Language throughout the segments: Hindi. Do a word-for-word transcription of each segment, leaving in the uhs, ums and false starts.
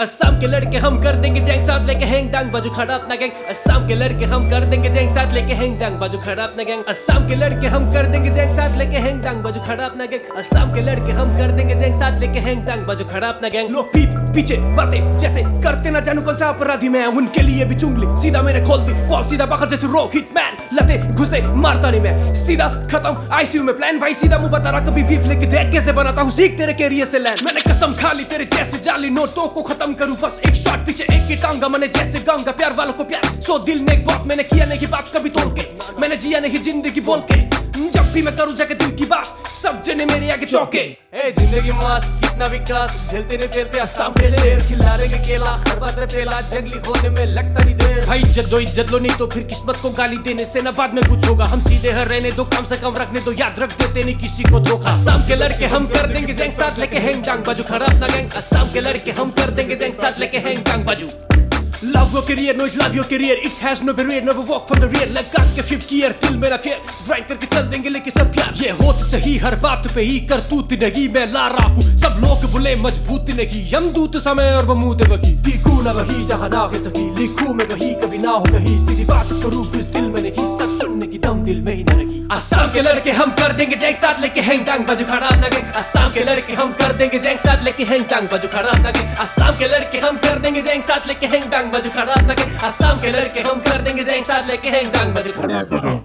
असम के लड़के हम कर देंगे जैंग साथ लेके हैंग डांग बाजू खड़ा अपना गैंग। असम के लड़के हम कर देंगे जैंग साथ लेके हैंग डांग बाजू खड़ा अपना गैंग। असम के लड़के हम कर देंगे जैंग साथ लेके हैंग डांग बाजू खड़ा अपना गैंग। असम के लड़के हम कर देंगे जैंग साथ लेके हैंग डांग बाजू खड़ा अपना गैंग। लोग पीठ पीछे बातें जैसे करते ना जानू कौन सा अपराधी मैं उनके लिए भी चुंगली सीधा मैंने खोल दी बॉल सीधा बाहर जैसे रॉक हिटमैन लते घुसे मारता नहीं मैं सीधा खत्म आईसीयू में प्लान भाई सीधा मुंह बता रहा कभी बीफ लेके देख कैसे बनाता हूँ सीख तेरे कैरियर से लैंड। मैंने कसम खा ली तेरे जैसे जाली नोटों को खत्म करूँ बस एक शॉट पीछे एक ही टांगा मैंने जैसे गाऊंगा प्यार वालों को प्यार सो दिल ने एक बात मैंने किया नहीं बात कभी तोड़ के मैंने जिया नहीं जिंदगी बोल के जब भी मैं करूँ जाके दिल की बात सब जने मेरे आगे चौके। ए जिंदगी मस्त कितना विकास झेलते नहीं फिरते असम के शेर खिला रहे केला हर बात में पेला जंगली होने में लगता नहीं देर भाई इज्जत दो इज्जत लो नहीं तो फिर किस्मत को गाली देने से ना बाद में कुछ होगा। हम सीधे हर रहने दो कम से कम रखने दो याद रख देते नहीं किसी को धोखा। असम के लड़के हम कर देंगे जैंग साथ लेके हैंग डांग बाजू खड़ा अपना गैंग। असम के लड़के हम कर देंगे जैंग साथ लेके हैंग डांग बाजू। Love your career, no it's love your career. It has no barrier, never walk from the rear. लगा के फिफ्थ ईयर दिल मेरा फेयर ग्राइंड करके चल देंगे लेके सब प्यार। ये होत सही हर बात पे ही करतूत नहीं मैं ला रहा हूँ सब लोग बोले मजबूत नहीं हम दूत समय और बमूत बकी लिखू ना वही जहाँ ना हो सकी लिखू में वही कभी ना हो कहीं सीधी बात करूँ कुछ दिल में नहीं सच सुनने की दम दिल में ही न रही। असम के लड़के हम कर देंगे जैंग साथ लेके हैंग डांग बाजू खड़ा अपना गैंग। असम के लड़के हम कर देंगे जैंग साथ लेके हैंग डांग बाजू खड़ा अपना गैंग। असम के लड़के हम कर देंगे जैंग साथ लेके हैंग डांग बाजू खड़ा अपना गैंग। असम के लड़के हम कर देंगे जैंग साथ लेके हैंग डांग बाजू खड़ा अपना गैंग।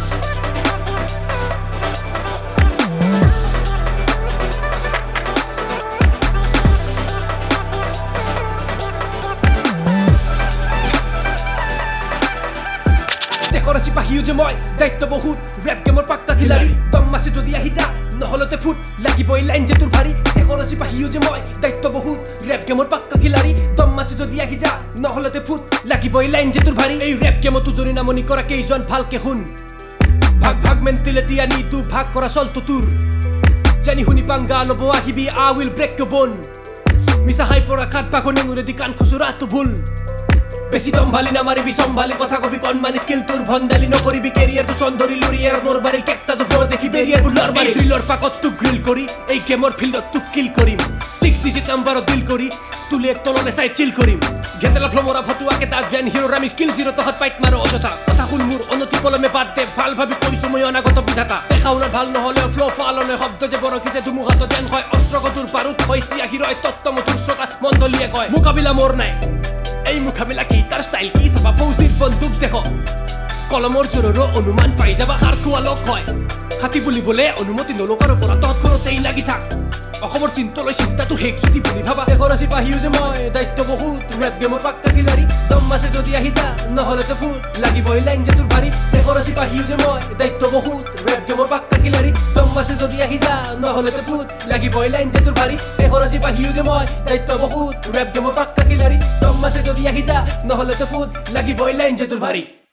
দেখো রে সিপাহীও যে মই দায়িত্ব বহুত র্যাপ গেমৰ পাক্তা খিলাড়ি দম মাসে যদি আহি যা নহলতে ফুট লাগিবই লাইন যে তোর ভারী। দেখো রে সিপাহীও যে মই দায়িত্ব বহুত র্যাপ গেমৰ পাক্তা খিলাড়ি দম মাসে যদি আহি যা নহলতে ফুট লাগিবই লাইন যে তোর ভারী। এই র্যাপ গেমত তুজৰি নামনি কৰা কেইজন ভালকে শুন ভাগ ভাগ মেণ্টেলিটি আনি দু ভাগ কৰা চলতো তোৰ জানি শুনি পাংগা ল'ব আহিবি আই উইল ব্ৰেক ইউৰ বোন মিছা হাই পৰা খাট পাখো নেঙুৰে দি কাণ খুচুৰাটো ভুল বেশি দম ভালি না মারিবি সম্ভালি কথা কবি কন মানি স্কিল তোর ভন্দালি নকরিবি কেরিয়ার তো সন্দরি লুরিয়ার মোর বাড়ির কেকটা যে বড় দেখি বেরিয়ার বুলার বাড়ি থ্রিলার পাকত তু গ্রিল করি এই গেমর ফিল্ডত তু কিল করিম সিক্স ডিজিট নাম্বার দিল করি তুলে এক তললে সাইড চিল করিম ঘেতেলা ফ্লমরা ফটুয়াকে তার জ্ঞান হিরোর আমি স্কিল জিরো তহত পাইট মারো অযথা কথা শুন মোৰ অনতি পলমে বাদ দে ভাল ভাবি কৈছো মই অনাগত বিধাতা দেখাও না ভাল নহলে ফ্লো ফালনে শব্দ যে বড় কিছে ধুমুহাত যেন হয় অস্ত্ৰগতুৰ পাৰুত হৈছি হিরোয় তত্ত্ব মধুৰ শ্ৰোতা মণ্ডলীয়ে কয় মোকাবিলা মোৰ নাই এই মোকাবিলা কি তার স্টাইল কি চাবা ফৌজিৰ বন্দুক দেখ কলমৰ জোৰৰো অনুমান পাই যাবা হাৰ খোৱা লোক হয় হাতী বুলিবলে অনুমতি নলকাৰ পৰা তৎক্ষণতেই লাগি থাক অসমৰ চিন্তলৈ চিন্তাটো শেষ যদি বুলি ভাবা। দেখৰ চিপাহীও যে মই দায়িত্ব বহুত ৰেপ গেমৰ পাক্কা খিলাড়ি দম মাছে যদি আহি যা নহলেতো ফুট লাগিবই লাইন যে তোৰ ভাৰী। দেখৰ চিপাহীও যে মই দায়িত্ব বহুত ৰেপ গেমৰ পাক্কা খিলাড়ি দম মাছে যদি আহি যা নহলেতো ফুট লাগিবই লাইন যে তোৰ ভাৰী। দেখৰ চিপাহীও যে মই দায়িত্ব বহুত ৰেপ গেমৰ পাক্কা খিলাড়ি দম মাছে যদি আহি যা নহলেতো ফুট লাগিবই লাইন যে তোৰ ভাৰী।